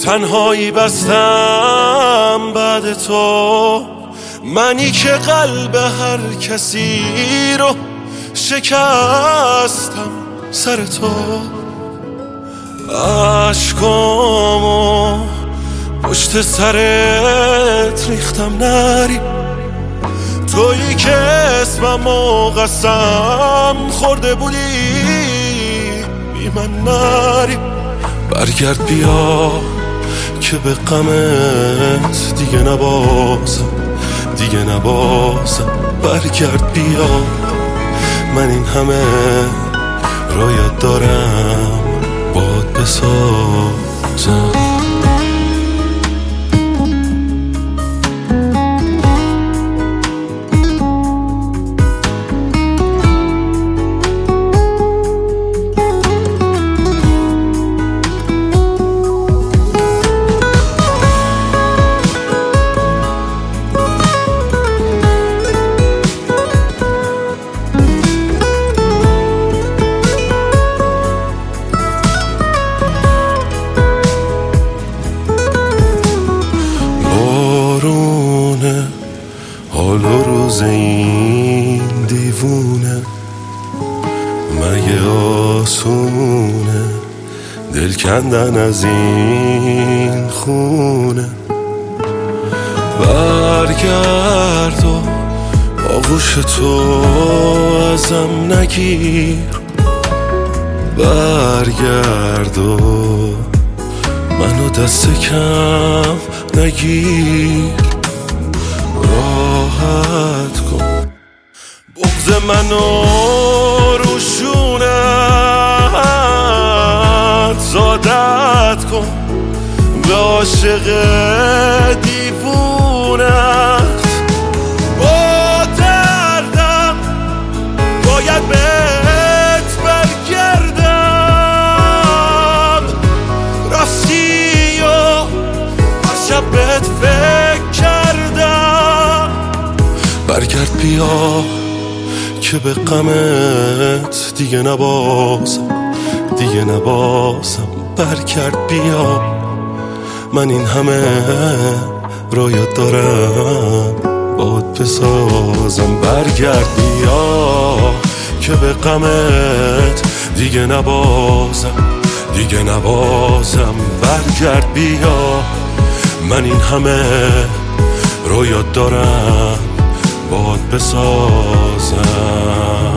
تنهایی بستم بعد تو، منی که قلب هر کسی رو شکستم سر تو. عشقامو پشت سرت ریختم نری، تویی که اسممو قسم خورده بودی بی من نری. برگرد بیا که به غمت دیگه نبازم، دیگه نبازم. برگرد بیا، من این همه رویت دارم باد بسازم. حال و روز این دیوونه مگه آسونه، دل کندن از این خونه. برگرد و آغوش تو ازم نگیر، برگرد و منو دست کم نگیر. راحت کن بغض منو روشونت، زادت کن به عاشق دیوونت. با دردم باید بهت برگردم، راستی و هر شب بهت فکر کردم. برگرد بیا که به غمت دیگه نبازم، دیگه نبازم. برگرد بیا، من این همه رویت دارم باد بسازم. برگرد بیا که به غمت دیگه نبازم، دیگه نبازم. برگرد بیا، من این همه رویت دارم باد بسازم.